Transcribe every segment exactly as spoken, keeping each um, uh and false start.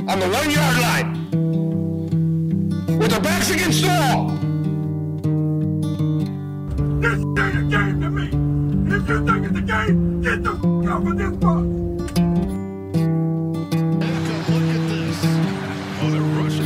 on the one-yard line with their backs against the wall. This ain't a game to me. If you think it's a game, get the f*** off of this box. Look at this. Oh, they're rushing.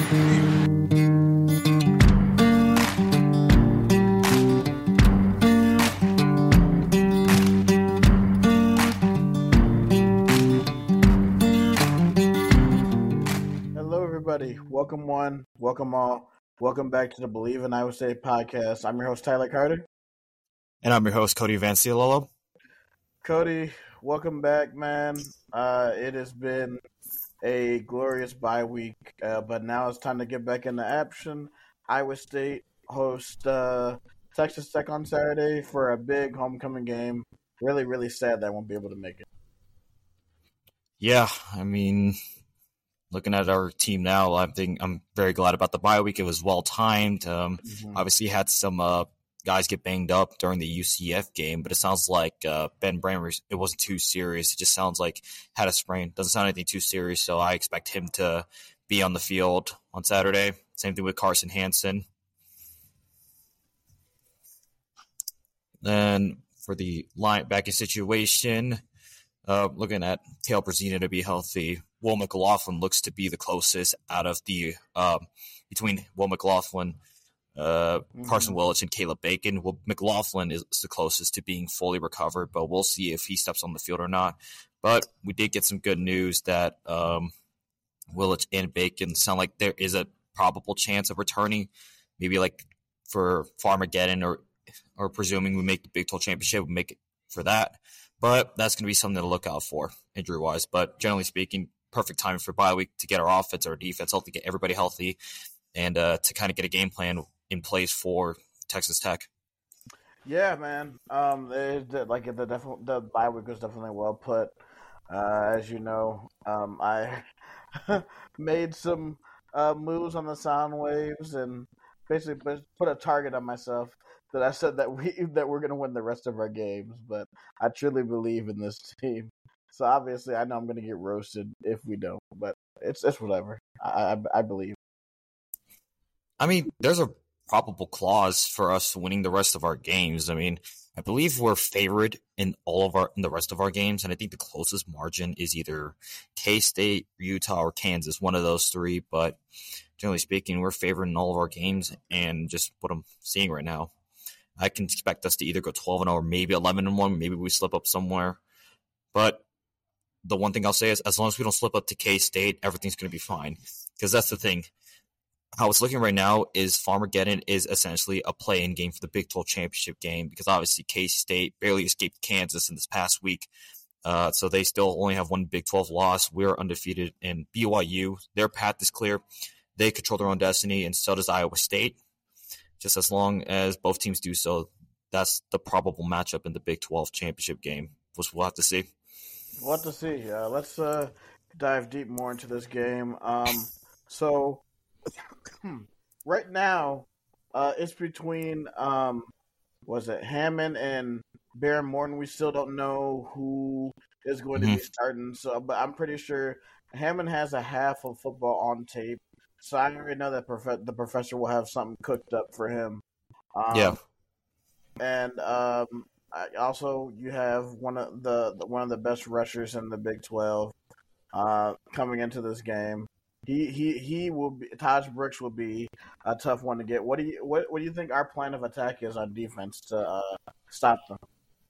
Hello, everybody. Welcome one, welcome all. Welcome back to the Believe in Iowa State podcast. I'm your host, Tyler Carter. And I'm your host, Cody Vanciololo. Cody, welcome back, man. Uh, it has been a glorious bye week, uh, but now it's time to get back into action. Iowa State hosts uh, Texas Tech on Saturday for a big homecoming game. Really, really sad that I won't be able to make it. Yeah, I mean, looking at our team now, I think I'm very glad about the bye week. It was well timed. Um, Mm-hmm. Obviously, had some uh, guys get banged up during the U C F game, but it sounds like uh, Ben Brammer, it wasn't too serious. It just sounds like had a sprain. Doesn't sound anything too serious, so I expect him to be on the field on Saturday. Same thing with Carson Hansen. Then for the linebacking situation, uh, looking at Tail Brazina to be healthy. Will McLaughlin looks to be the closest out of the um, between Will McLaughlin, uh, Mm-hmm. Carson Willich, and Caleb Bacon. Well, McLaughlin is the closest to being fully recovered, but we'll see if he steps on the field or not. But we did get some good news that um, Willich and Bacon sound like there is a probable chance of returning, maybe like for Farmageddon or or presuming we make the Big twelve championship, we make it for that. But that's going to be something to look out for injury-wise. But generally speaking, perfect time for bye week to get our offense, our defense healthy, get everybody healthy, and uh, to kind of get a game plan in place for Texas Tech. Yeah, man. Um, it, the, like the def- the bye week was definitely well put. Uh, as you know, um, I made some uh, moves on the sound waves and basically put a target on myself that I said that we that we're gonna win the rest of our games. But I truly believe in this team. So obviously, I know I'm gonna get roasted if we don't. But it's it's whatever. I I, I believe. I mean, there's a probable clause for us winning the rest of our games. I mean, I believe we're favored in all of our in the rest of our games, and I think the closest margin is either K-State, Utah, or Kansas, one of those three. But generally speaking, we're favored in all of our games, and just what I'm seeing right now, I can expect us to either go twelve and oh or maybe eleven and one. Maybe we slip up somewhere. But the one thing I'll say is, as long as we don't slip up to K-State, everything's going to be fine. Because that's the thing. How it's looking right now is Farmageddon is essentially a play-in game for the Big twelve championship game, because obviously K-State barely escaped Kansas in this past week. Uh, so they still only have one Big twelve loss. We're undefeated in B Y U. Their path is clear. They control their own destiny, and so does Iowa State. Just as long as both teams do so, that's the probable matchup in the Big twelve championship game, which we'll have to see. We'll have to see. Uh, let's uh, dive deep more into this game. Um, so right now, uh, it's between um, was it Hammond and Baron Morton. We still don't know who is going Mm-hmm. to be starting. So, but I'm pretty sure Hammond has a half of football on tape. So I already know that prof- the professor will have something cooked up for him. Um, Yeah. And um, I, also, you have one of the one of the best rushers in the Big twelve uh, coming into this game. He he he will be Taj Brooks will be a tough one to get. What do you what what do you think our plan of attack is on defense to uh, stop them?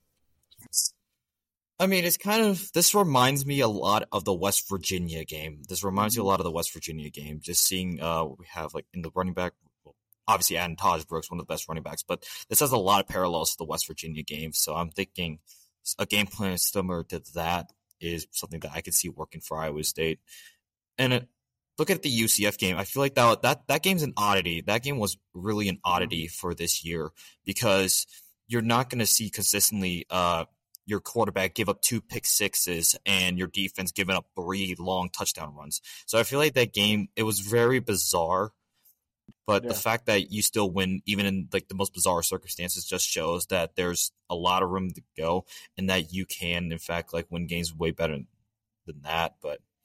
I mean, it's kind of, this reminds me a lot of the West Virginia game. This reminds me a lot of the West Virginia game. Just seeing uh, what we have like in the running back, well, obviously adding Taj Brooks, one of the best running backs, but this has a lot of parallels to the West Virginia game. So I'm thinking a game plan similar to that is something that I could see working for Iowa State. And it, look at the U C F game. I feel like that that that game's an oddity. That game was really an oddity for this year, because you're not going to see consistently uh, your quarterback give up two pick sixes and your defense giving up three long touchdown runs. So I feel like that game, it was very bizarre. But Yeah. the fact that you still win, even in like the most bizarre circumstances, just shows that there's a lot of room to go, and that you can, in fact, like win games way better than that. But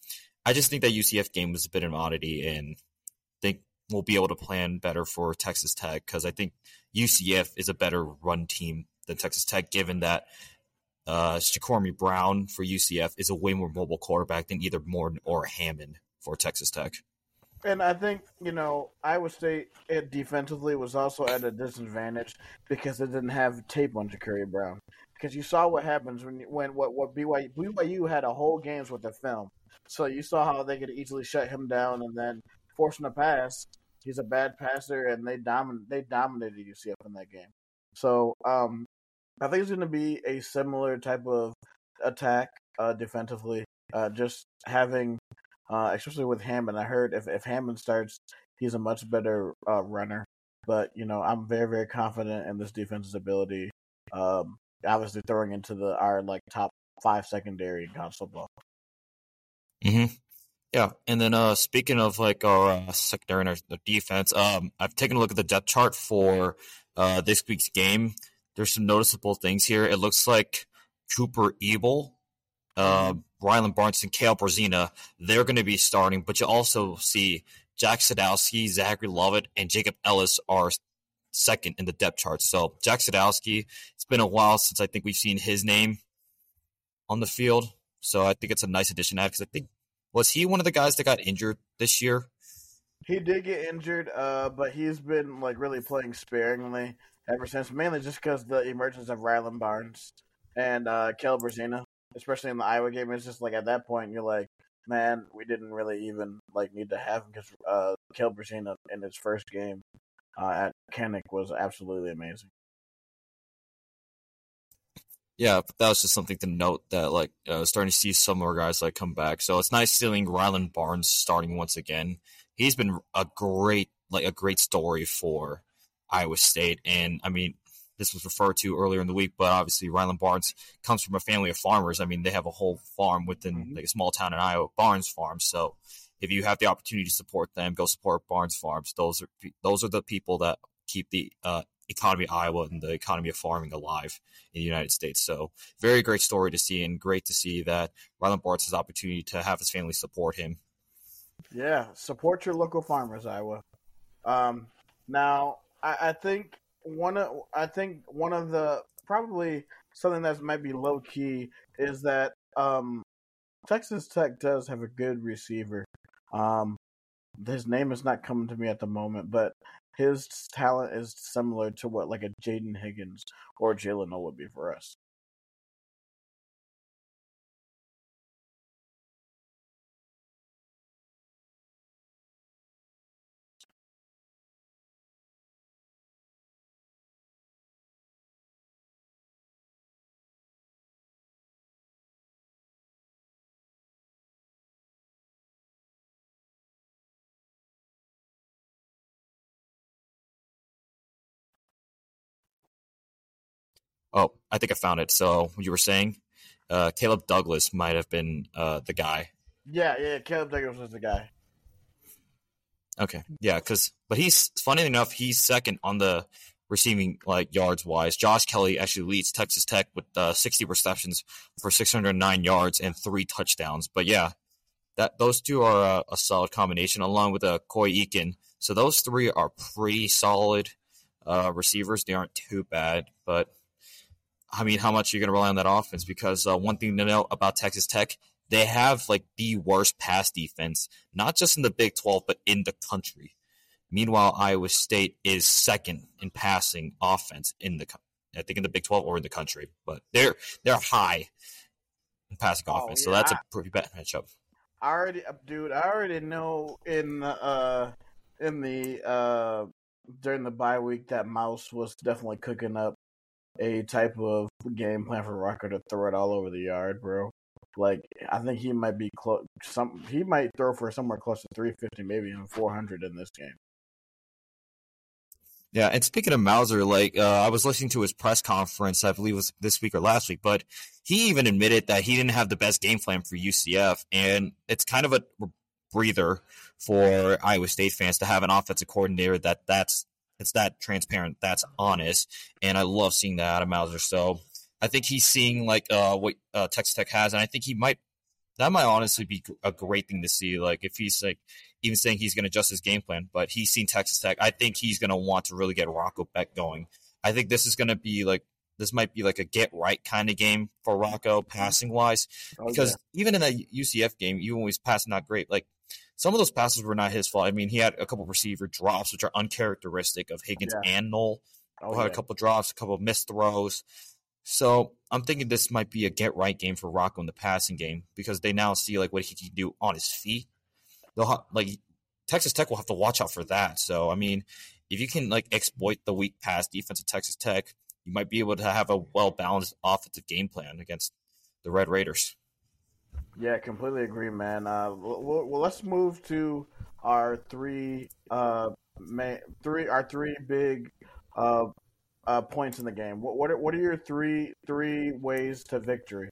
I just think that U C F game was a bit of an oddity, and think we'll be able to plan better for Texas Tech because I think U C F is a better run team than Texas Tech, given that uh, Shaquarmi Brown for U C F is a way more mobile quarterback than either Morton or Hammond for Texas Tech. And I think, you know, Iowa State it defensively was also at a disadvantage because it didn't have tape on Ja'Carri Brown. Because you saw what happens when when what, what B Y U, B Y U had a whole games with the film. So you saw how they could easily shut him down and then force him to pass. He's a bad passer, and they domin- they dominated U C F in that game. So um, I think it's going to be a similar type of attack uh, defensively. Uh, just having – Uh, especially with Hammond. I heard if, if Hammond starts, he's a much better uh, runner. But, you know, I'm very, very confident in this defense's ability. Um, obviously throwing into the our, like, top five secondary in college football. Mm-hmm. Yeah, and then uh, speaking of, like, our uh, secondary and our defense, um, I've taken a look at the depth chart for uh, this week's game. There's some noticeable things here. It looks like Cooper Ebel, uh, Rylan Barnes, and Kale Brazina, they're going to be starting, but you also see Jack Sadowski, Zachary Lovett, and Jacob Ellis are second in the depth chart. So Jack Sadowski, it's been a while since I think we've seen his name on the field. So I think it's a nice addition to have because I think, was he one of the guys that got injured this year? He did get injured, uh, but he's been like really playing sparingly ever since, mainly just because the emergence of Rylan Barnes and uh, Kale Brazina. Especially in the Iowa game, it's just like at that point you're like, man, we didn't really even like need to have him because uh, Kale Brazina in his first game uh, at Kinnick was absolutely amazing. Yeah, but that was just something to note that like uh, starting to see some more guys like come back. So it's nice seeing Rylan Barnes starting once again. He's been a great like a great story for Iowa State, and I mean. This was referred to earlier in the week, but obviously Rylan Barnes comes from a family of farmers. I mean, they have a whole farm within mm-hmm. like a small town in Iowa, Barnes Farm. So if you have the opportunity to support them, go support Barnes Farms. Those are those are the people that keep the uh, economy of Iowa and the economy of farming alive in the United States. So very great story to see, and great to see that Rylan Barnes has the opportunity to have his family support him. Yeah, support your local farmers, Iowa. Um, now, I, I think – One of I think one of the probably something that might be low key is that um, Texas Tech does have a good receiver. Um, his name is not coming to me at the moment, but his talent is similar to what like a Jaden Higgins or Jalen O would be for us. Oh, I think I found it. So you were saying uh, Caleb Douglas might have been uh, the guy. Yeah, yeah, Caleb Douglas was the guy. Okay, yeah, because but he's funny enough, he's second on the receiving like yards wise. Josh Kelly actually leads Texas Tech with uh, sixty receptions for six hundred nine yards and three touchdowns. But yeah, that those two are a, a solid combination, along with uh, Coy Eakin. So those three are pretty solid uh, receivers. They aren't too bad, but. I mean, how much are you going to rely on that offense? Because uh, one thing to know about Texas Tech, they have like the worst pass defense, not just in the Big twelve, but in the country. Meanwhile, Iowa State is second in passing offense in the, I think in the Big twelve or in the country, but they're they're high in passing oh, offense, yeah. so that's a pretty bad matchup. I already, dude, I already know in uh in the uh during the bye week that Mouse was definitely cooking up a type of game plan for Rucker to throw it all over the yard, bro. Like, I think he might be close. Some he might throw for somewhere close to three fifty, maybe even four hundred in this game. Yeah, and speaking of Mauser, like uh, I was listening to his press conference, I believe it was this week or last week, but he even admitted that he didn't have the best game plan for U C F, and it's kind of a breather for Iowa State fans to have an offensive coordinator that that's it's that transparent, that's honest, and I love seeing that out of Mauser. So I think he's seeing like uh, what uh, Texas Tech has, and I think he might that might honestly be a great thing to see. Like if he's like even saying he's going to adjust his game plan, but he's seen Texas Tech. I think he's going to want to really get Rocco Beck going. I think this is going to be like this might be like a get right kind of game for Rocco passing wise, because Okay. even in that U C F game, even when he's passing not great, like some of those passes were not his fault. I mean, he had a couple receiver drops, which are uncharacteristic of Higgins Yeah. and Knoll. Oh, Had yeah. a couple drops, a couple missed throws. So I'm thinking this might be a get right game for Rocco in the passing game because they now see like what he can do on his feet. They'll ha- like Texas Tech will have to watch out for that. So I mean, if you can like exploit the weak pass defense of Texas Tech, you might be able to have a well balanced offensive game plan against the Red Raiders. Yeah, completely agree, man. Uh, well, well, let's move to our three, uh, ma- three, our three big, uh, uh, points in the game. What, what are, what are your three, three ways to victory?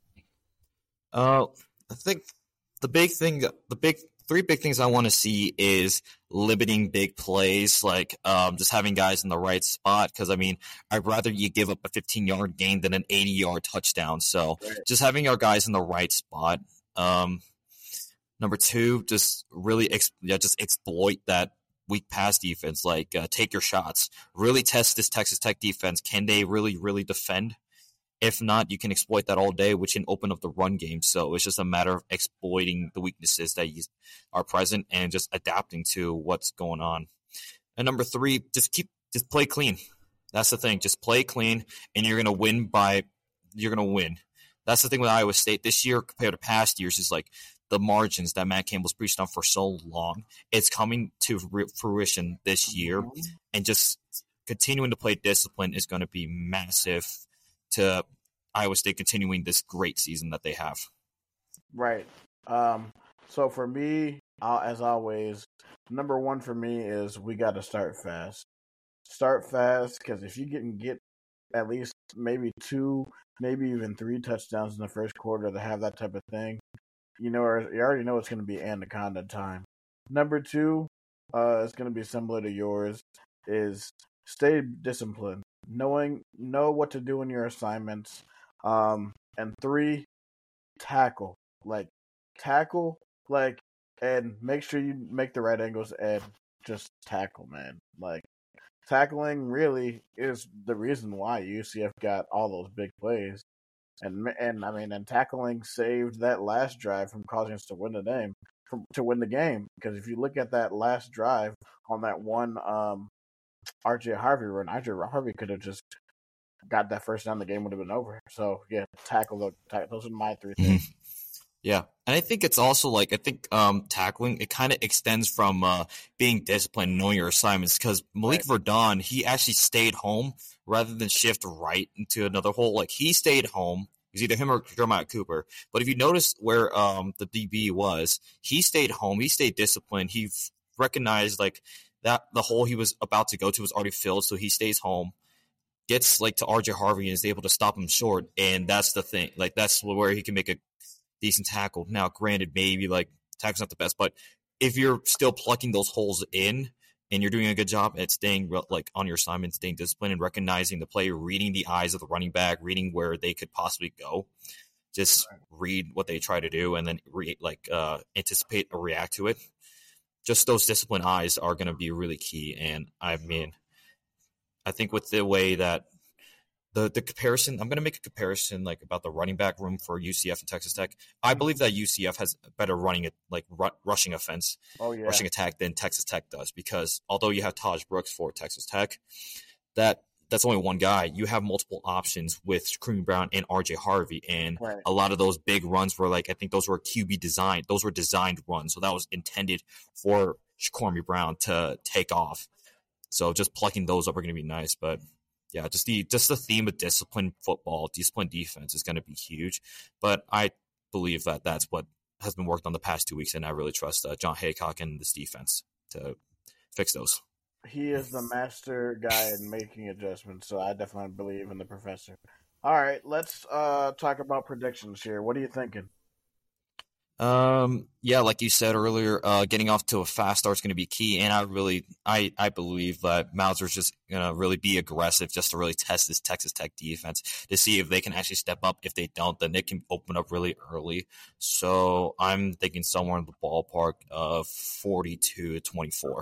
Uh, I think the big thing, the big three big things I want to see is limiting big plays, like um, just having guys in the right spot. Because I mean, I'd rather you give up a fifteen yard gain than an eighty yard touchdown. So Right. just having our guys in the right spot. Um, number two, just really ex- yeah, just exploit that weak pass defense. Like uh, take your shots, really test this Texas Tech defense. Can they really, really defend? If not, you can exploit that all day, which can open up the run game. So it's just a matter of exploiting the weaknesses that you, are present and just adapting to what's going on. And number three, just keep just play clean. That's the thing. Just play clean, and you're gonna win by you're gonna win. That's the thing with Iowa State this year compared to past years is like the margins that Matt Campbell's preached on for so long. It's coming to fruition this year, and just continuing to play discipline is going to be massive to Iowa State continuing this great season that they have. Right. Um, so for me, uh, as always, number one for me is we got to start fast. Start fast because if you can get at least maybe two, maybe even three touchdowns in the first quarter to have that type of thing, you know, you already know it's going to be anaconda time. Number two, uh, it's going to be similar to yours, is stay disciplined, knowing know what to do in your assignments. Um, and three, tackle, like tackle, like, and make sure you make the right angles and just tackle, man. Like tackling really is the reason why U C F got all those big plays, and and I mean, and tackling saved that last drive from causing us to win the game, from, to win the game. Because if you look at that last drive on that one um, R J Harvey run, R J Harvey could have just got that first down, the game would have been over. So yeah, tackle the tackle. Those are my three things. Mm-hmm. Yeah, and I think it's also like I think um, tackling it kind of extends from uh, being disciplined, knowing your assignments. Because Malik Right. Verdon, he actually stayed home rather than shift right into another hole. Like he stayed home. It was either him or Jeremiah Cooper. But if you notice where um, the D B was, he stayed home. He stayed disciplined. He f- recognized like that the hole he was about to go to was already filled, so he stays home. Gets like to R J Harvey and is able to stop him short, and that's the thing. Like that's where he can make a decent tackle. Now, granted, maybe like tackle's not the best, but if you're still plucking those holes in and you're doing a good job at staying like on your assignment, staying disciplined, and recognizing the play, reading the eyes of the running back, reading where they could possibly go, just read what they try to do, and then re- like uh, anticipate or react to it. Just those disciplined eyes are going to be really key, and I mean. I think with the way that the the comparison, I'm going to make a comparison like about the running back room for U C F and Texas Tech. I believe that U C F has better running it like ru- rushing offense, Oh yeah, rushing attack than Texas Tech does because although you have Taj Brooks for Texas Tech, that that's only one guy. You have multiple options with Shaquem Brown and R J Harvey, and right. a lot of those big runs were like I think those were Q B designed. Those were designed runs, so that was intended for Shaquem Brown to take off. So just plucking those up are going to be nice, but yeah, just the just the theme of disciplined football, disciplined defense is going to be huge. But I believe that that's what has been worked on the past two weeks, and I really trust uh, John Haycock and this defense to fix those. He is the master guy in making adjustments, so I definitely believe in the professor. All right, let's uh, talk about predictions here. What are you thinking? Um, yeah, like you said earlier, uh, getting off to a fast start is going to be key, and I really, I, I believe that Mauser's just going to really be aggressive, just to really test this Texas Tech defense to see if they can actually step up. If they don't, then they can open up really early. So I'm thinking somewhere in the ballpark of forty-two to twenty-four.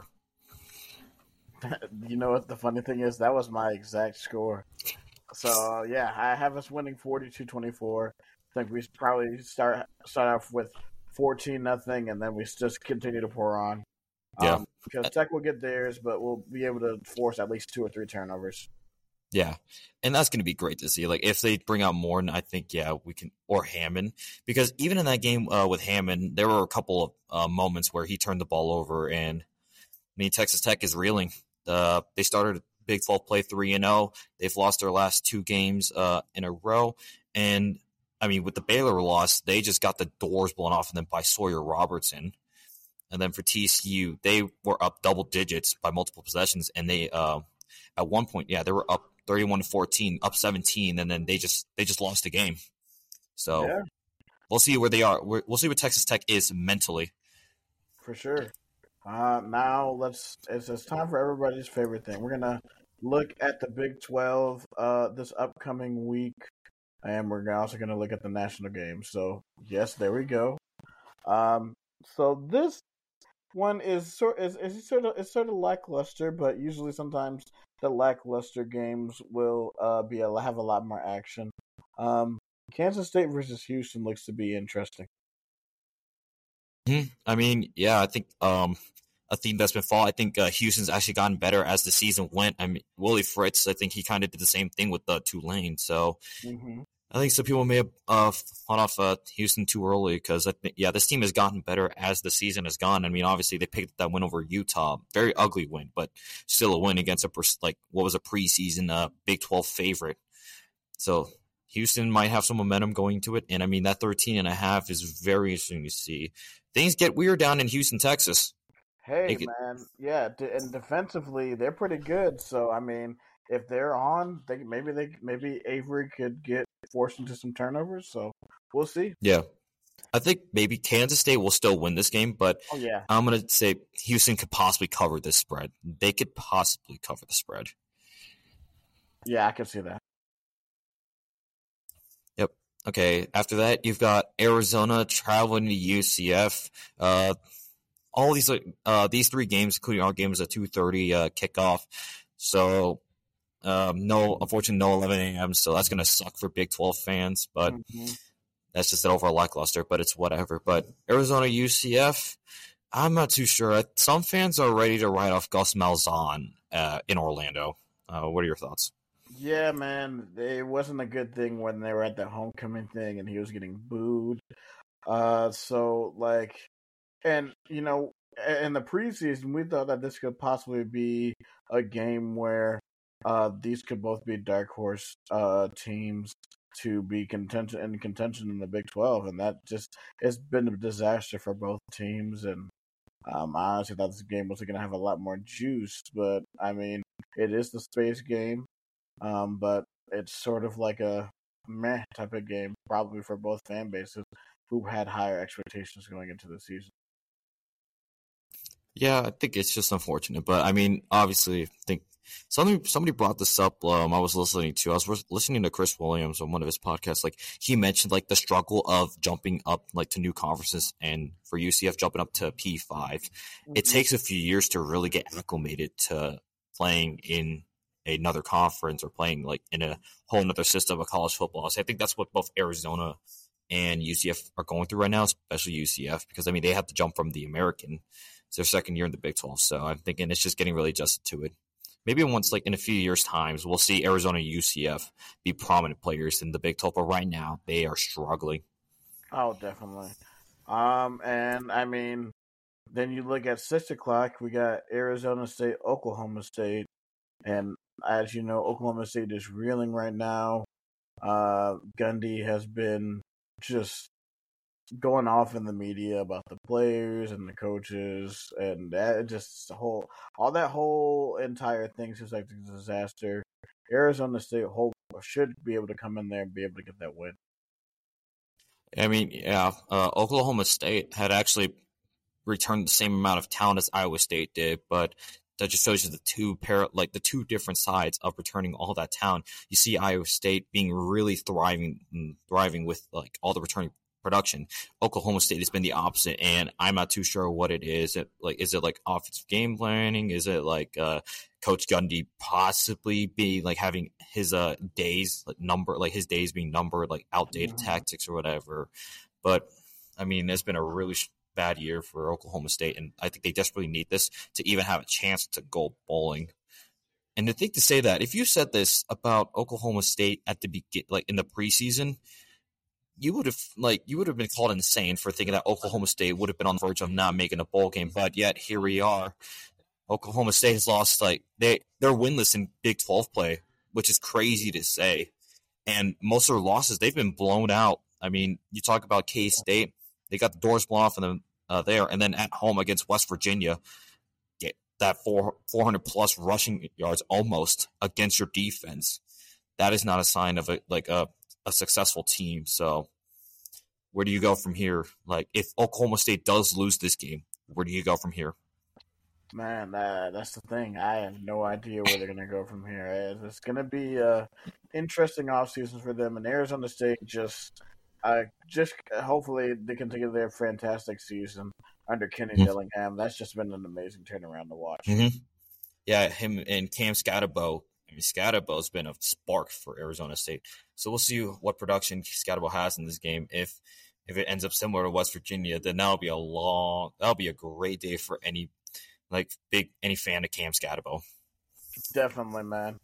You know what the funny thing is? That was my exact score. So yeah, I have us winning forty-two twenty-four. I think we probably start start off with fourteen nothing, and then we just continue to pour on. Yeah, um, because Tech will get theirs, but we'll be able to force at least two or three turnovers. Yeah, and that's going to be great to see. Like, if they bring out Morton, I think, yeah, we can, or Hammond, because even in that game uh, with Hammond, there were a couple of uh, moments where he turned the ball over, and I mean, Texas Tech is reeling. Uh, they started Big twelve play three and oh. They've lost their last two games uh, in a row, and I mean, with the Baylor loss, they just got the doors blown off of them by Sawyer Robertson. And then for T C U, they were up double digits by multiple possessions, and they uh, at one point, yeah, they were up thirty-one to fourteen, up seventeen, and then they just they just lost the game. So Yeah, we'll see where they are. We're, we'll see what Texas Tech is mentally. for sure. Uh, now let's. It's, it's time for everybody's favorite thing. We're gonna look at the Big twelve uh, this upcoming week, and we're also gonna look at the national games. So yes, there we go. Um, so this one is sort is, is sort of it's sort of lackluster, but usually sometimes the lackluster games will uh be a, have a lot more action. Um, Kansas State versus Houston looks to be interesting. Mhm. I mean, yeah, I think um, a theme that's been fall. I think uh, Houston's actually gotten better as the season went. I mean, Willie Fritz, I think he kind of did the same thing with uh, Tulane. So Mm-hmm. I think some people may have uh, fought off uh, Houston too early because I think, yeah, this team has gotten better as the season has gone. I mean, obviously they picked up that win over Utah, very ugly win, but still a win against a pers- like what was a preseason uh, Big twelve favorite. So Houston might have some momentum going to it, and I mean that thirteen and a half is very interesting to see. Things get weird down in Houston, Texas. Hey, They could- man, yeah, d- and defensively they're pretty good. So I mean, if they're on, they maybe they maybe Avery could get forced into some turnovers. So we'll see. yeah, I think maybe Kansas State will still win this game, but Oh yeah, I'm gonna say Houston could possibly cover this spread. They could possibly cover the spread. yeah, I can see that. Yep. Okay. After that, you've got Arizona traveling to U C F. Uh, all these uh these three games, including our game, is a two thirty uh, kickoff. So um, no, unfortunately, no eleven a.m. So that's gonna suck for Big twelve fans. But Mhm. that's just an overall lackluster. But it's whatever. But Arizona U C F, I'm not too sure. Some fans are ready to write off Gus Malzahn uh, in Orlando. Uh, what are your thoughts? Yeah, man, it wasn't a good thing when they were at the homecoming thing and he was getting booed. Uh, so like, and you know, in the preseason, we thought that this could possibly be a game where uh these could both be dark horse uh teams to be contention in contention in the Big twelve, and that just it's been a disaster for both teams. And um, I honestly thought this game was going to have a lot more juice, but I mean, it is the space game. Um, but it's sort of like a meh type of game, probably for both fan bases who had higher expectations going into the season. Yeah, I think it's just unfortunate, but I mean, obviously, I think somebody somebody brought this up. Um, I was listening to. I was listening to Chris Williams on one of his podcasts. Like he mentioned, like the struggle of jumping up like to new conferences, and for U C F jumping up to P five, it Mhm. takes a few years to really get acclimated to playing in another conference or playing like in a whole another system of college football. So I think that's what both Arizona and U C F are going through right now, especially U C F, because I mean they have to jump from the American. It's their second year in the Big twelve, so I'm thinking it's just getting really adjusted to it. Maybe once, like in a few years' times, we'll see Arizona and U C F be prominent players in the Big twelve, but right now they are struggling. Oh, definitely. Um, and I mean, then you look at six o'clock. We got Arizona State, Oklahoma State, and as you know, Oklahoma State is reeling right now. Uh, Gundy has been just going off in the media about the players and the coaches, and that just the whole, all that whole entire thing seems like a disaster. Arizona State hope should be able to come in there and be able to get that win. I mean, yeah, uh, Oklahoma State had actually returned the same amount of talent as Iowa State did, but that just shows you the two pair, like the two different sides of returning all that talent. You see Iowa State being really thriving, thriving with like all the returning production. Oklahoma State has been the opposite, and I'm not too sure what it is. It, like, is it like offensive game planning? Is it like uh, Coach Gundy possibly be like having his uh, days like number, like his days being numbered, like outdated mm-hmm. tactics or whatever? But I mean, it's been a really sh- bad year for Oklahoma State, and I think they desperately need this to even have a chance to go bowling. And to think to say that, if you said this about Oklahoma State at the begin, like in the preseason, you would have like you would have been called insane for thinking that Oklahoma State would have been on the verge of not making a bowl game. But yet here we are. Oklahoma State has lost like they they're winless in Big twelve play, which is crazy to say. And most of their losses, they've been blown out. I mean, you talk about K-State, they got the doors blown off of them uh, there, and then at home against West Virginia, get that four four hundred plus rushing yards almost against your defense. That is not a sign of a like a a successful team. So where do you go from here? Like, if Oklahoma State does lose this game, where do you go from here? Man, uh, that's the thing. I have no idea where they're going to go from here. It's going to be an interesting offseason for them. And Arizona State just, uh, just hopefully they continue their fantastic season under Kenny mm-hmm. Dillingham. That's just been an amazing turnaround to watch. Mm-hmm. Yeah, him and Cam Scatterbo. I mean, Scatterbo's been a spark for Arizona State. So we'll see what production Scatterbo has in this game. If if it ends up similar to West Virginia, then that'll be a long, that'll be a great day for any like big any fan of Cam Scatterbo. Definitely, man.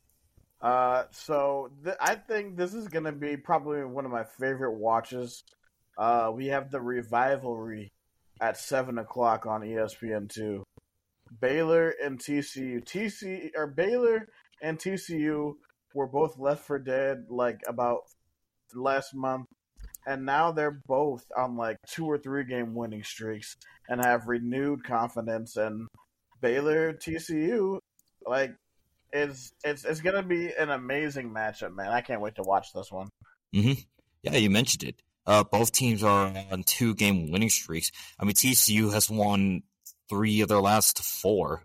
Uh, so th- I think this is gonna be probably one of my favorite watches. Uh, we have the Revivalry at seven o'clock on E S P N two. Baylor and T C U. T C or Baylor and T C U were both left for dead like about last month, and now they're both on like two or three game winning streaks and have renewed confidence. And Baylor T C U, like, it's it's it's gonna be an amazing matchup, man. I can't wait to watch this one. Mm-hmm. Yeah, you mentioned it. Uh, both teams are on two game winning streaks. I mean, T C U has won three of their last four.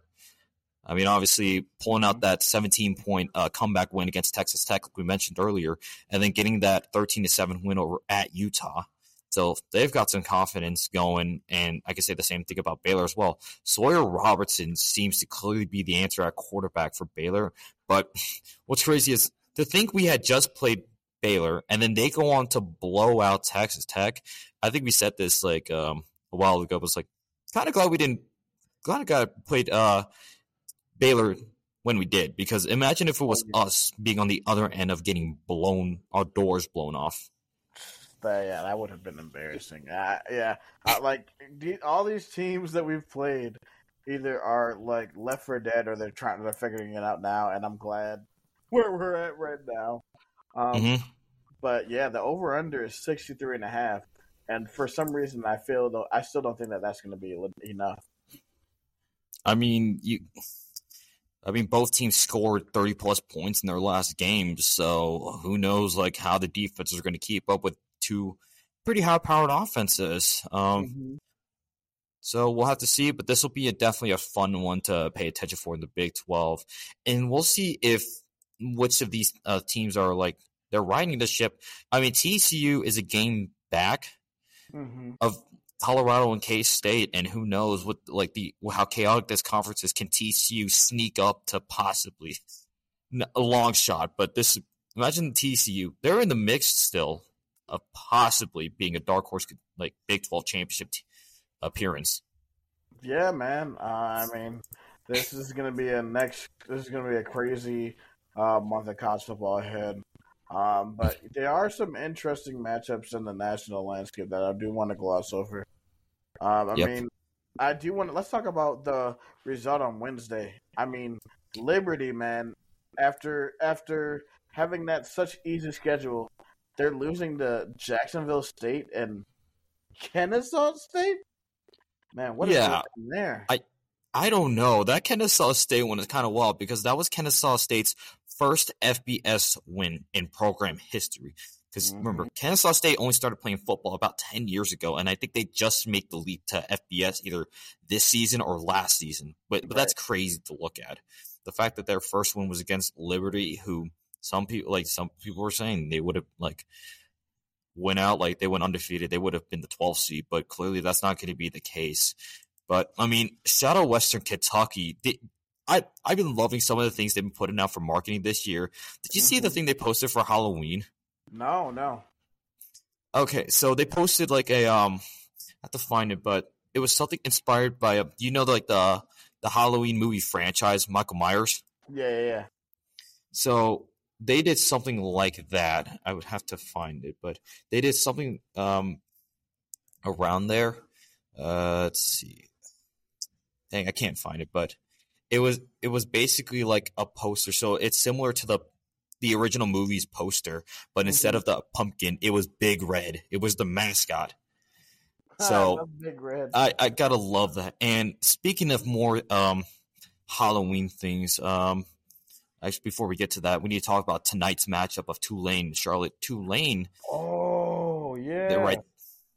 I mean, obviously, pulling out that seventeen-point uh, comeback win against Texas Tech, like we mentioned earlier, and then getting that thirteen to seven win over at Utah. So they've got some confidence going, and I can say the same thing about Baylor as well. Sawyer Robertson seems to clearly be the answer at quarterback for Baylor. But what's crazy is to think we had just played Baylor, and then they go on to blow out Texas Tech. I think we said this like um, a while ago. It was like, kind of glad we didn't – glad I got played uh, – Baylor when we did, because imagine if it was us being on the other end of getting blown, our doors blown off. But yeah, that would have been embarrassing. Uh, yeah, uh, like the, all these teams that we've played either are like left for dead or they're trying, they're figuring it out now, and I'm glad where we're at right now. Um, mm-hmm. But yeah, the over under is sixty-three and a half, and for some reason I feel though I still don't think that that's going to be enough. I mean, you. I mean, both teams scored thirty plus points in their last games, so who knows, like, how the defenses are going to keep up with two pretty high-powered offenses. Um, mm-hmm. So we'll have to see, but this will be a, definitely a fun one to pay attention for in the Big twelve, and we'll see if which of these uh, teams are like they're riding the ship. I mean, T C U is a game back mm-hmm. of Colorado and K-State, and who knows what like the how chaotic this conference is. Can T C U sneak up to possibly a long shot? But this, imagine T C U, they're in the mix still of possibly being a dark horse like Big twelve championship t- appearance. Yeah, man. Uh, I mean, this is going to be a next. This is going to be a crazy uh, month of college football ahead. Um, but there are some interesting matchups in the national landscape that I do want to gloss over. Um, I yep. mean, I do want to, let's talk about the result on Wednesday. I mean, Liberty, man, after, after having that such easy schedule, they're losing to Jacksonville State and Kennesaw State. Man, what is yeah, happening there? I, I don't know. That Kennesaw State one is kind of wild because that was Kennesaw State's first F B S win in program history. Because Mhm. remember, Kansas State only started playing football about ten years ago, and I think they just make the leap to F B S either this season or last season. But, but that's crazy to look at. The fact that their first win was against Liberty, who some people like some people were saying they would have like went out like they went undefeated, they would have been the twelfth seed, but clearly that's not going to be the case. But I mean, shout out Western Kentucky. They, I I've been loving some of the things they've been putting out for marketing this year. Did you see the thing they posted for Halloween? No, no. Okay, so they posted like a um, I have to find it, but it was something inspired by a you know like the the Halloween movie franchise, Michael Myers. Yeah, yeah, yeah. So they did something like that. I would have to find it, but they did something um around there. Uh, let's see. Dang, I can't find it, but it was it was basically like a poster. So it's similar to the the original movie's poster, but Mm-hmm. instead of the pumpkin, it was Big Red. It was the mascot. I So love Big Red. I, I gotta love that. And speaking of more um, Halloween things, um, actually before we get to that, we need to talk about tonight's matchup of Tulane and Charlotte. Tulane, oh, yeah. they're right.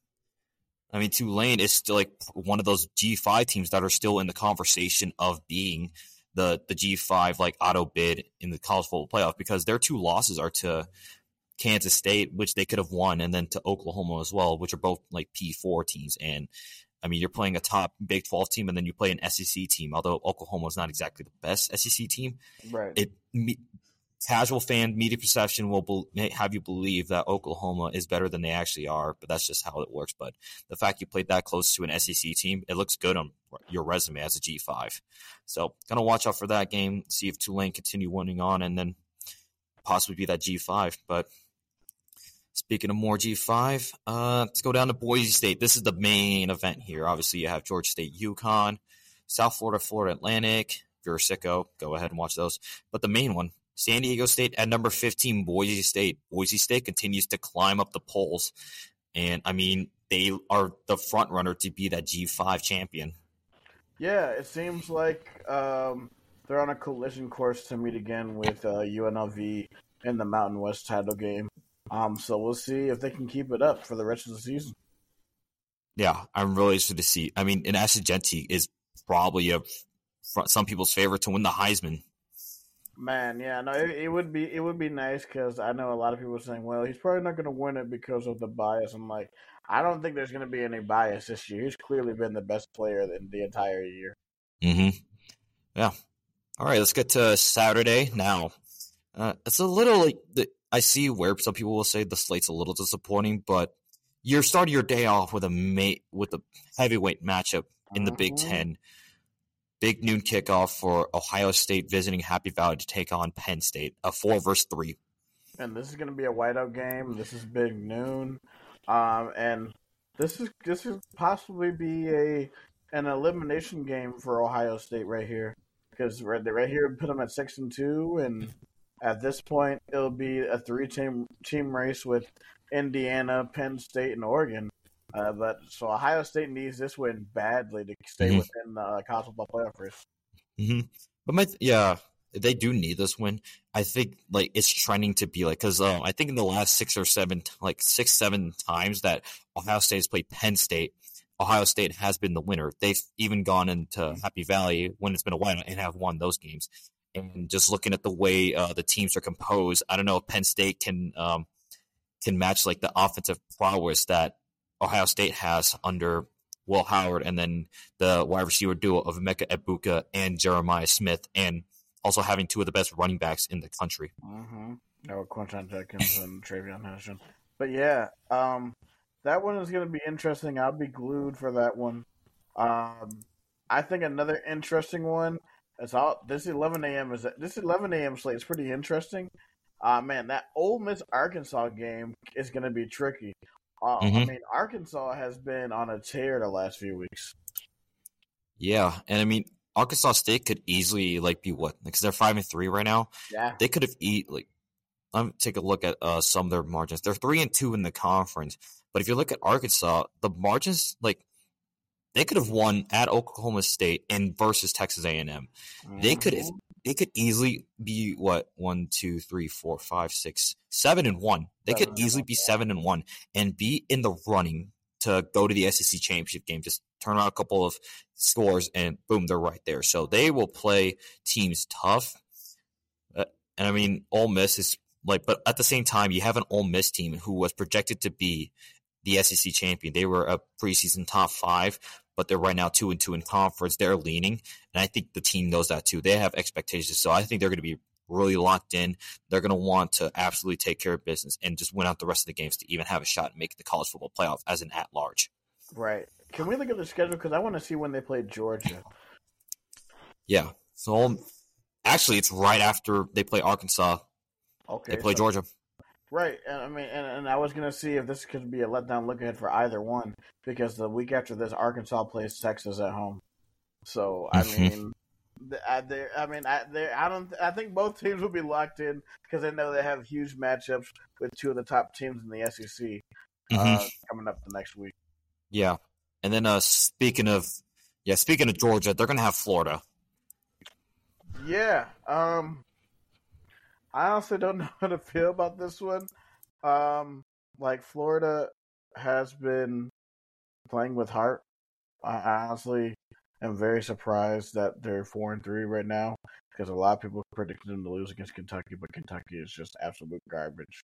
I mean, Tulane is still like one of those G five teams that are still in the conversation of being the the G five like auto bid in the college football playoff, because their two losses are to Kansas State, which they could have won, and then to Oklahoma as well, which are both like P four teams. And I mean, you're playing a top Big twelve team, and then you play an S E C team. Although Oklahoma is not exactly the best S E C team, Right. it me, casual fan media perception will be, have you believe that Oklahoma is better than they actually are, but that's just how it works. But the fact you played that close to an S E C team, it looks good on your resume as a G five. So gonna watch out for that game, see if Tulane continue winning on, and then possibly be that G five. But speaking of more G five, uh, let's go down to Boise State. This is the main event here. Obviously, you have Georgia State, UConn, South Florida, Florida Atlantic. If you're a sicko, go ahead and watch those. But the main one, San Diego State at number fifteen, Boise State. Boise State continues to climb up the polls. And, I mean, they are the front runner to be that G five champion. Yeah, it seems like um, they're on a collision course to meet again with uh, U N L V in the Mountain West title game. Um, so we'll see if they can keep it up for the rest of the season. Yeah, I'm really interested to see. I mean, Inessa Genti is probably a some people's favorite to win the Heisman. Man, yeah, no, it, it would be it would be nice because I know a lot of people are saying, well, he's probably not going to win it because of the bias. I'm like, I don't think there's going to be any bias this year. He's clearly been the best player in the entire year. Mm-hmm. Yeah. All right, let's get to Saturday now. Uh, it's a little like the, I see where some people will say the slate's a little disappointing, but you're starting your day off with a mate with a heavyweight matchup in the Big Mhm. Ten. Big noon kickoff for Ohio State visiting Happy Valley to take on Penn State, a four versus three. And this is going to be a whiteout game. This is big noon, um, and this is this is possibly be a an elimination game for Ohio State right here, because right, right here put them at six and two, and at this point it'll be a three team team race with Indiana, Penn State, and Oregon. Uh, but so Ohio State needs this win badly to stay Mhm. within the uh, college football playoff race. Mm-hmm. But my yeah, they do need this win. I think like it's trending to be like because uh, I think in the last six or seven, like six seven times that Ohio State has played Penn State, Ohio State has been the winner. They've even gone into Happy Valley when it's been a while and have won those games. And just looking at the way uh, the teams are composed, I don't know if Penn State can um, can match like the offensive prowess that Ohio State has under Will Howard, and then the wide receiver duo of Emeka Egbuka and Jeremiah Smith, and also having two of the best running backs in the country. Mm-hmm. Or Quinton Judkins and Travion Henderson. But yeah, um, that one is going to be interesting. I'll be glued for that one. Um, I think another interesting one is all this eleven a.m. is this eleven a.m. slate is pretty interesting. Uh, man, that Ole Miss Arkansas game is going to be tricky. Uh, I Mhm. mean, Arkansas has been on a tear the last few weeks. Yeah, and I mean Arkansas State could easily like be what because they're five and three right now. Yeah, They could have eat like. Let me take a look at uh, some of their margins. They're three and two in the conference, but if you look at Arkansas, the margins like they could have won at Oklahoma State and versus Texas A and M. They could have they could easily be what one, two, three, four, five, six, seven and one. They Seven could and easily one, be yeah. seven and one and be in the running to go to the S E C championship game. Just turn out a couple of scores and boom, they're right there. So they will play teams tough. Uh, and I mean, Ole Miss is like, but at the same time, you have an Ole Miss team who was projected to be the S E C champion. They were a preseason top five, but they're right now two and two in conference. They're leaning, and I think the team knows that too. They have expectations, so I think they're going to be really locked in. They're going to want to absolutely take care of business and just win out the rest of the games to even have a shot at making the college football playoff as an at-large. Right. Can we look at the schedule? Because I want to see when they play Georgia. Yeah. So actually, it's right after they play Arkansas. Okay. They play so, Georgia. Right. And I mean, and, and I was going to see if this could be a letdown look ahead for either one, because the week after this, Arkansas plays Texas at home. So I Mhm. mean, the- I, they, I mean, I, they, I don't. I think both teams will be locked in because they know they have huge matchups with two of the top teams in the S E C uh, Mhm. coming up the next week. Yeah. And then uh, speaking of, yeah, speaking of Georgia, they're going to have Florida. Yeah. Um. I honestly don't know how to feel about this one. Um, like Florida has been playing with heart. I honestly am very surprised that they're four and three right now, because a lot of people predicted them to lose against Kentucky, but Kentucky is just absolute garbage.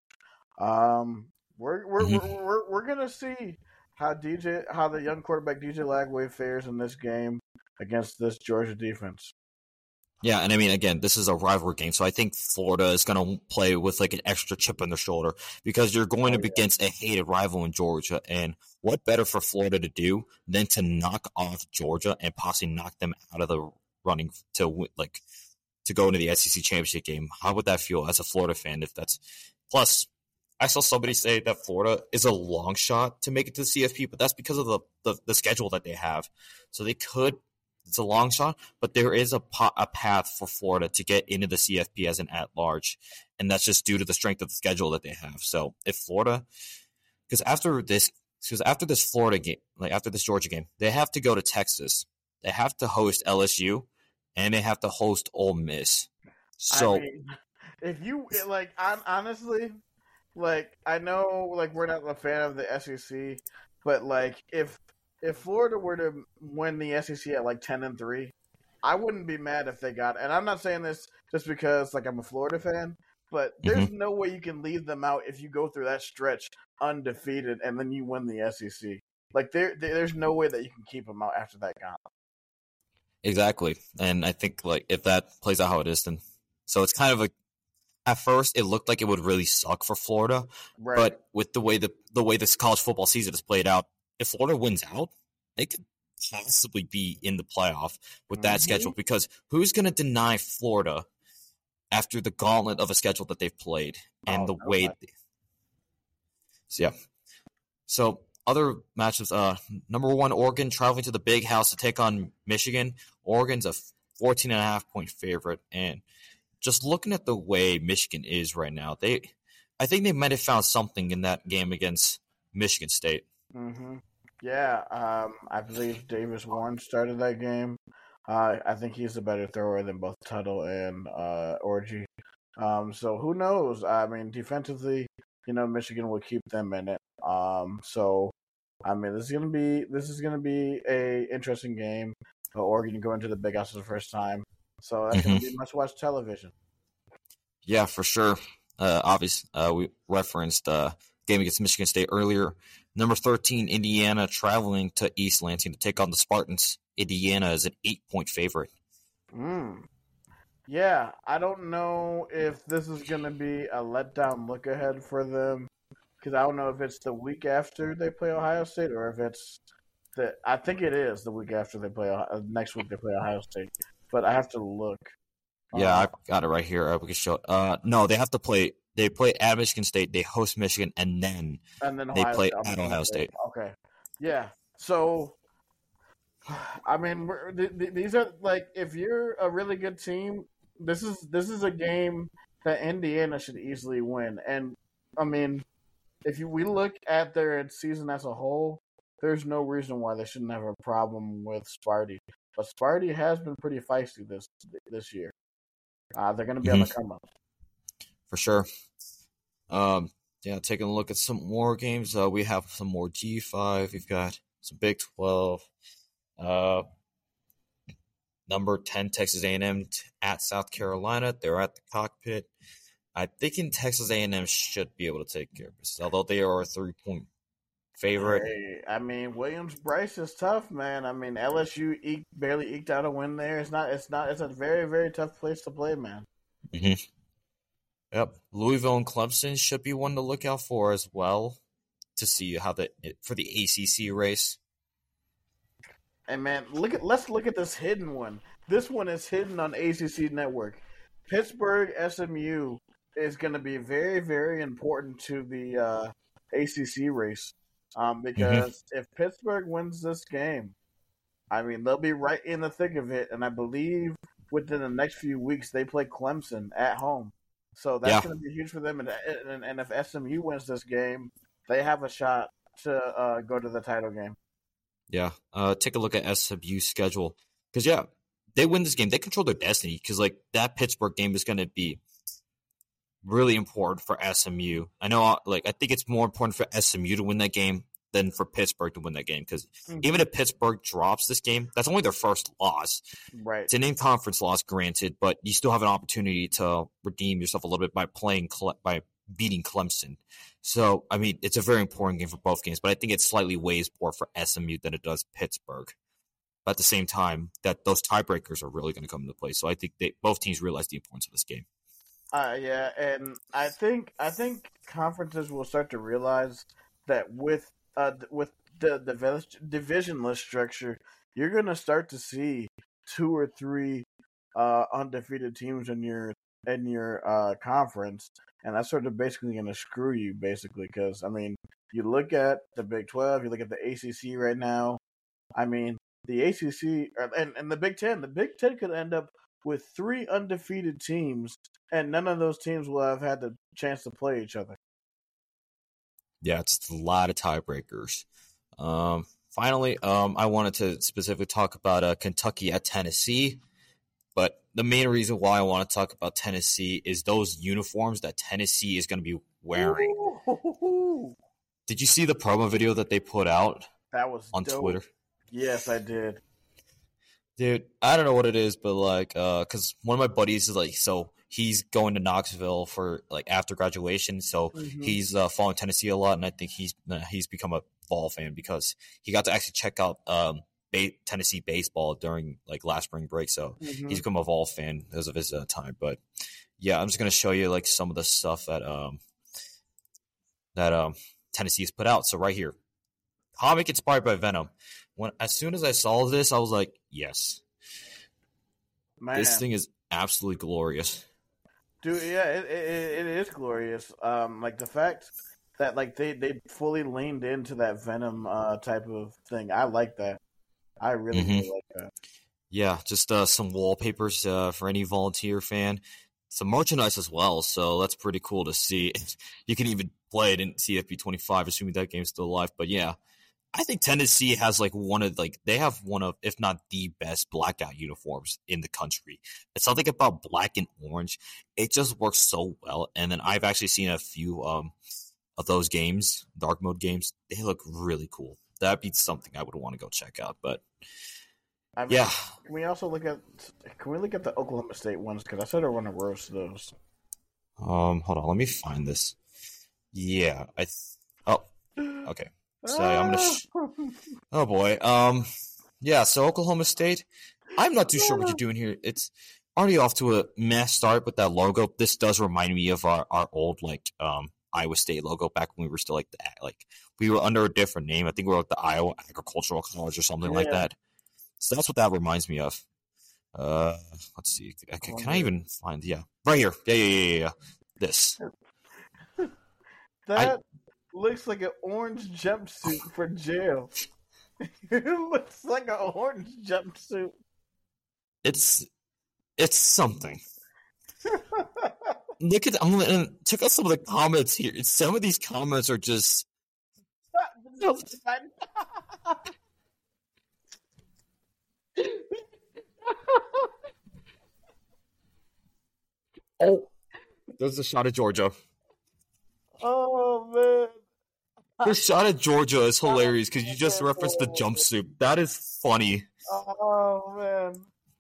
Um, we're we're Mhm. we're, we're, we're gonna see how D J how the young quarterback D J Lagway fares in this game against this Georgia defense. Yeah, and I mean, again, this is a rivalry game, so I think Florida is going to play with like an extra chip on their shoulder because you're going Oh, up yeah. against a hated rival in Georgia. And what better for Florida to do than to knock off Georgia and possibly knock them out of the running to win- like to go into the S E C championship game? How would that feel as a Florida fan? If that's plus, I saw somebody say that Florida is a long shot to make it to the C F P, but that's because of the the, the schedule that they have. So they could. It's a long shot, but there is a, po- a path for Florida to get into the C F P as an at-large, and that's just due to the strength of the schedule that they have. So if Florida, because after this, because after this Florida game, like after this Georgia game, they have to go to Texas, they have to host L S U, and they have to host Ole Miss. So I mean, if you like, I'm honestly, like, I know, like, we're not a fan of the S E C, but like, if if Florida were to win the S E C at like ten and three, I wouldn't be mad if they got. And I'm not saying this just because like I'm a Florida fan, but there's no way you can leave them out if you go through that stretch undefeated and then you win the S E C. Like there, there there's no way that you can keep them out after that gauntlet. exactly, and I think like if that plays out how it is, then so it's kind of a. At first, it looked like it would really suck for Florida, Right. but with the way the the way this college football season is played out, if Florida wins out, they could possibly be in the playoff with that Mhm. schedule. Because who's going to deny Florida after the gauntlet of a schedule that they've played and Oh, the way? nobody. So, yeah. So other matchups. Uh, number one, Oregon traveling to the Big House to take on Michigan. Oregon's a fourteen and a half point favorite, and just looking at the way Michigan is right now, they, I think they might have found something in that game against Michigan State. Mm-hmm. Yeah, um, I believe Davis Warren started that game. Uh, I think he's a better thrower than both Tuttle and uh, Orji. Um, so who knows? I mean, defensively, you know, Michigan will keep them in it. Um, so I mean, this is gonna be this is gonna be a interesting game. Uh, Oregon going to the Big House for the first time, so that's gonna Mhm. be must-watch television. Yeah, for sure. Uh, obviously, uh, we referenced uh, game against Michigan State earlier. Number thirteen, Indiana traveling to East Lansing to take on the Spartans. Indiana is an eight-point favorite. Mm. Yeah, I don't know if this is going to be a letdown look ahead for them, because I don't know if it's the week after they play Ohio State or if it's the. I think it is the week after they play uh, next week they play Ohio State, but I have to look. Yeah, Um, I got it right here. Uh, we can show it. Uh, no, they have to play. They play at Michigan State. They host Michigan, and then and then they Ohio play State, I'm at gonna Ohio say- State. Okay, yeah. So, I mean, we're, th- th- these are like if you're a really good team, this is this is a game that Indiana should easily win. And I mean, if you we look at their season as a whole, there's no reason why they shouldn't have a problem with Sparty. But Sparty has been pretty feisty this this year. Uh, they're going to be mm-hmm. on the come up. For sure. Um, yeah, taking a look at some more games. Uh, we have some more G five. We've got some Big twelve. Uh, number ten, Texas A and M at South Carolina. They're at the Cockpit. I think in Texas A and M should be able to take care of this, although they are a three-point favorite. Hey, I mean, Williams-Brice is tough, man. I mean, L S U eked, barely eked out a win there. It's not. It's not. It's a very, very tough place to play, man. Mm-hmm. Yep, Louisville and Clemson should be one to look out for as well to see how the for the A C C race. And man, look at let's look at this hidden one. This one is hidden on A C C Network. Pittsburgh S M U is going to be very, very important to the uh, A C C race um, because mm-hmm. if Pittsburgh wins this game, I mean they'll be right in the thick of it. And I believe within the next few weeks they play Clemson at home, so that's yeah. going to be huge for them. And, and and if S M U wins this game, they have a shot to uh, go to the title game. Yeah, uh, take a look at S M U's schedule because yeah, they win this game, they control their destiny because like that Pittsburgh game is going to be really important for S M U. I know, like I think it's more important for S M U to win that game than for Pittsburgh to win that game because mm-hmm. even if Pittsburgh drops this game, that's only their first loss. Right, it's an in-conference loss, granted, but you still have an opportunity to redeem yourself a little bit by playing by beating Clemson. So, I mean, it's a very important game for both games, but I think it slightly weighs more for S M U than it does Pittsburgh. But at the same time, that those tiebreakers are really going to come into play. So I think they both teams realize the importance of this game. Uh, yeah, and I think I think conferences will start to realize that with uh with the, the divisionless structure, you're going to start to see two or three uh, undefeated teams in your in your uh, conference, and that's sort of basically going to screw you, basically, because I mean, you look at the Big twelve, you look at the A C C right now. I mean, the A C C and and the Big Ten, the Big Ten could end up with three undefeated teams, and none of those teams will have had the chance to play each other. Yeah, it's a lot of tiebreakers. Um, finally, um, I wanted to specifically talk about uh, Kentucky at Tennessee, but the main reason why I want to talk about Tennessee is those uniforms that Tennessee is going to be wearing. Ooh. Did you see the promo video that they put out? That was on dope. Twitter. Yes, I did. Dude, I don't know what it is, but like, uh, cause one of my buddies is like, so he's going to Knoxville for like after graduation, so mm-hmm. he's uh, following Tennessee a lot, and I think he's uh, he's become a Vol fan because he got to actually check out um ba- Tennessee baseball during like last spring break, so mm-hmm. he's become a Vol fan because of his uh, time. But yeah, I'm just gonna show you like some of the stuff that um that um Tennessee's put out. So right here, comic inspired by Venom. When as soon as I saw this, I was like, yes. Man. This thing is absolutely glorious. Dude, yeah, it, it, it is glorious. Um, like the fact that like they, they fully leaned into that Venom uh, type of thing. I like that. I really, mm-hmm. really like that. Yeah, just uh, some wallpapers uh, for any volunteer fan. Some merchandise as well, so that's pretty cool to see. You can even play it in C F B twenty-five, assuming that game's still alive. But yeah, I think Tennessee has like one of like they have one of, if not the best blackout uniforms in the country. It's something about black and orange. It just works so well. And then I've actually seen a few um of those games, dark mode games. They look really cool. That'd be something I would want to go check out. But I mean, yeah, can we also look at can we look at the Oklahoma State ones? Because I said I want to roast those. Um, hold on, let me find this. Yeah, I. Th- oh, okay. So I'm gonna. Sh- oh boy. Um. Yeah. So Oklahoma State. I'm not too sure what you're doing here. It's already off to a mess start with that logo. This does remind me of our, our old like um Iowa State logo back when we were still like the like we were under a different name. I think we were like the Iowa Agricultural College or something yeah. like that. So that's what that reminds me of. Uh, let's see. Can, can I even find? Yeah, right here. Yeah, yeah, yeah, yeah. This. That I, looks like an orange jumpsuit for jail. It looks like an orange jumpsuit. It's it's something. Look at I'm gonna check out some of the comments here. Some of these comments are just. There's a shot at Georgia. Oh man. The shot at Georgia is hilarious because you just referenced the jumpsuit. That is funny. Oh man.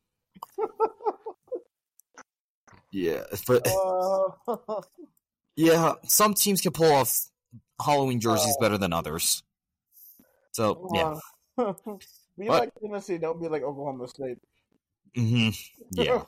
Yeah, but Uh, yeah, some teams can pull off Halloween jerseys Oh. better than others. So yeah, be But- like Tennessee, don't be like Oklahoma State. hmm yeah.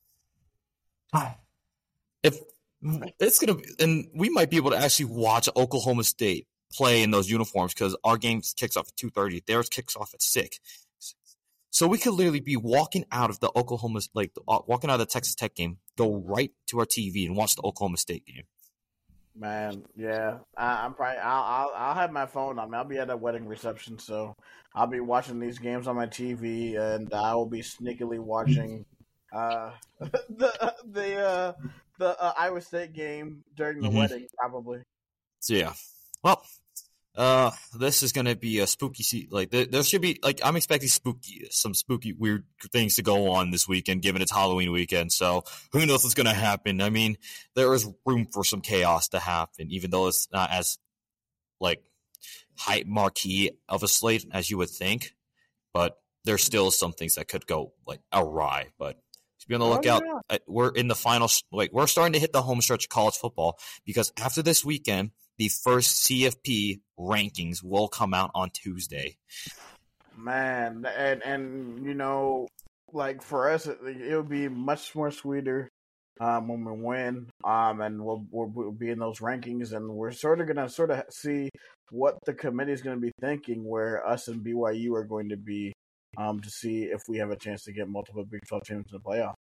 If it's gonna, be, and we might be able to actually watch Oklahoma State play in those uniforms because our game kicks off at two thirty. Theirs kicks off at six. So we could literally be walking out of the Oklahoma, like uh, walking out of the Texas Tech game, go right to our T V and watch the Oklahoma State game. Man, yeah, I, I'm probably I'll, I'll I'll have my phone on me. I'll be at a wedding reception, so I'll be watching these games on my T V, and I will be sneakily watching uh, the the uh, the uh, Iowa State game during the Mhm. wedding, probably. So yeah, well, uh, this is gonna be a spooky. Se- like there, there should be like I'm expecting spooky, some spooky, weird things to go on this weekend, given it's Halloween weekend. So who knows what's gonna happen? I mean, there is room for some chaos to happen, even though it's not as like high marquee of a slate as you would think. But there's still some things that could go like awry. But to be on the Oh, lookout, yeah. uh, we're in the final. s- Like we're starting to hit the home stretch of college football because after this weekend, the first C F P rankings will come out on Tuesday. Man, and and you know, like for us, it, it'll be much more sweeter um, when we win, um, and we'll, we'll we'll be in those rankings, and we're sort of gonna sort of see what the committee is gonna be thinking, where us and B Y U are going to be, um, to see if we have a chance to get multiple Big twelve teams in the playoff.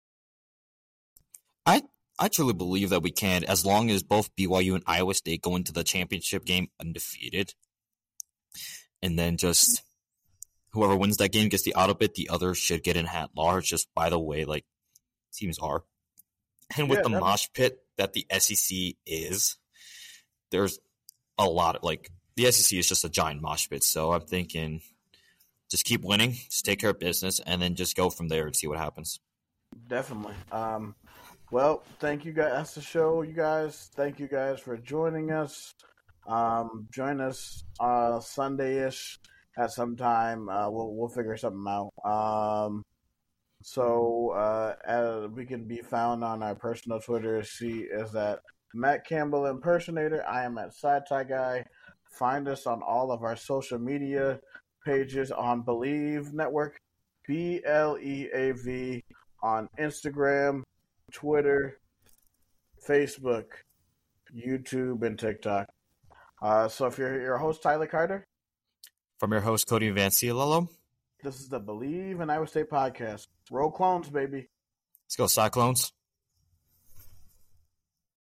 I I truly believe that we can, as long as both B Y U and Iowa State go into the championship game undefeated, and then just whoever wins that game gets the auto bid. The other should get in at large. Just by the way, like teams are, and with Yeah, the that- mosh pit that the S E C is, there's a lot of like the S E C is just a giant mosh pit. So I'm thinking, just keep winning, just take care of business, and then just go from there and see what happens. Definitely. Um, well, thank you guys. That's the show, you guys. Thank you guys for joining us. Um, join us uh, Sunday-ish at some time. Uh, we'll we'll figure something out. Um, so uh, as we can be found on our personal Twitter. See is that Matt Campbell impersonator. I am at Side Tie Guy. Find us on all of our social media pages on Believe Network, B L E A V, on Instagram, Twitter, Facebook, YouTube, and TikTok. Uh, so if you're your host, Tyler Carter, From your host, Cody Vanciolello, this is the Believe in Iowa State podcast. Roll clones, baby. let's go Cyclones.